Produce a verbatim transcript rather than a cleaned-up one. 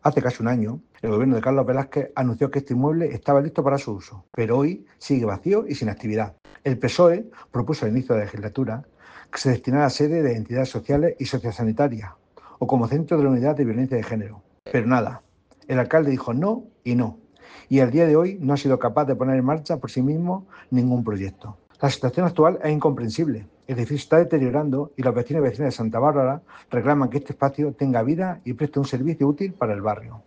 Hace casi un año, el gobierno de Carlos Velázquez anunció que este inmueble estaba listo para su uso, pero hoy sigue vacío y sin actividad. El P S O E propuso al inicio de la legislatura que se destinara a sede de entidades sociales y sociosanitarias o como centro de la unidad de violencia de género. Pero nada, el alcalde dijo no y no, y al día de hoy no ha sido capaz de poner en marcha por sí mismo ningún proyecto. La situación actual es incomprensible. El edificio está deteriorando y los vecinos y vecinas de Santa Bárbara reclaman que este espacio tenga vida y preste un servicio útil para el barrio.